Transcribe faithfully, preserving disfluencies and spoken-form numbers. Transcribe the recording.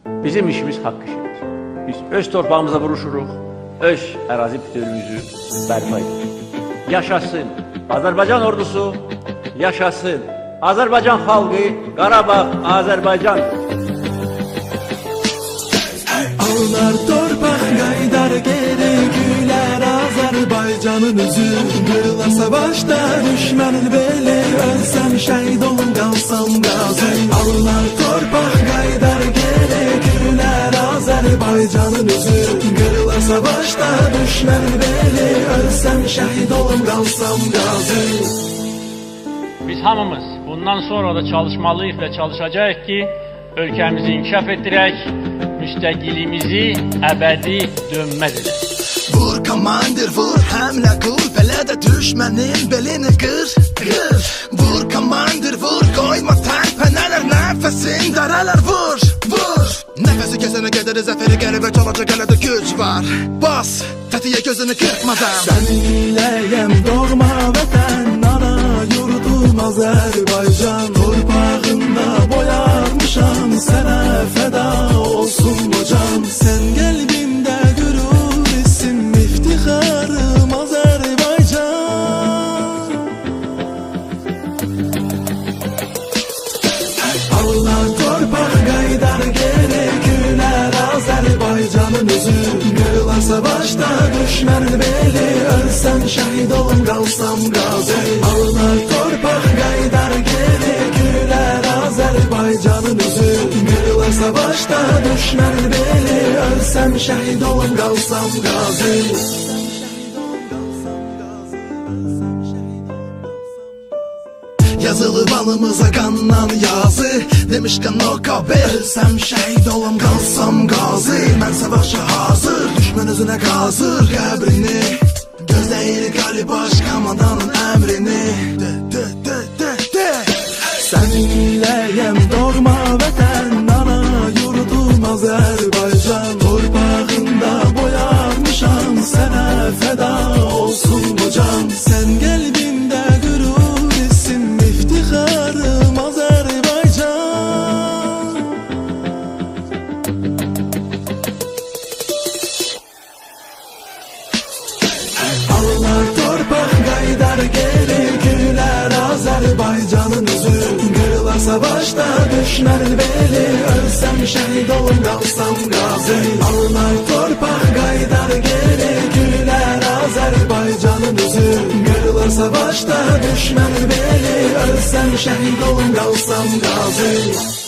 Bizim işimiz haqq işidir. Biz öz torpağımıza vuruşuruq, öz ərazi bütünlüyümüzü bərpa edirik. Yaşasın Azərbaycan ordusu, yaşasın Azərbaycan xalqı, Qarabağ, Azərbaycan. Ağlar torpaq qaydar geri gülər Azərbaycanın üzü. Qırılar savaşda düşmənin beli, ölsəm şəhid olum qalsam qazi. Ağlar torpaq qaydar geri gülər Azərbaycanın üzü. Qırılar savaşda düşmənin beli, ölsəm şəhid olum qalsam qazi. Biz hamımız bundan sonra da çalışmalıyıq və çalışacağıq ki, ölkəmizi inkişaf etdirək, müstəqilliyimizi əbədi dönməz edək. Vur komandir vur, həmlə qur, belədə düşmənin belini qır, qır. Vur komandir vur, qoyma tərpənələr, nəfəsin dərələr vur, vur. Nəfəsi kəsənə qədəri zəfəri qəribə çalacaq elədə güc var. Bas, tətiyə gözünü qırpmadan. Səninləyəm doğma vətən, ana yurdum Azərbaycan. Torpağında boyarmışam, sənə fəda olsun hocam. Sən qəlbimdə qürur isim, iftixarım Azərbaycan. Allah torpaq qaydar geri gülər Azərbaycanın üzü. Qırılar savaşda düşmənin beli, ölsəm şəhid olum qalsam qazi. Allah torpaq qaydar geri gülər Azərbaycanın üzü. Qırılar savaşda düşmənin beli, ölsəm şəhid olum qalsam qazi. Yazılıb alımıza qandan yazı, demişkən o kabel, ölsəm şəhid olum qalsam qazi. Mən savaşa hazır, düşmən özünə qazır qəbrini. Gözləyir qali baş komandanın əmrini. De, de, de, de, de. Səninləyəm doğma vətən, ana yurdum Azərbaycan. Torpağında boyanmışam, sənə fəda olsun hocam. Sən qəlbimdə qürur isim, iftixarım Azərbaycan. Ağlar torpaq qaydar geri gülər Azərbaycanın üzü. Qırılar savaşda düşmənin beli, ölsəm şəhid olum qalsam qazi. Ağlar torpaq qaydar geri gülər Azərbaycanın üzü. Qırılar savaşda düşmənin beli, ölsəm şəhid olum qalsam qazi.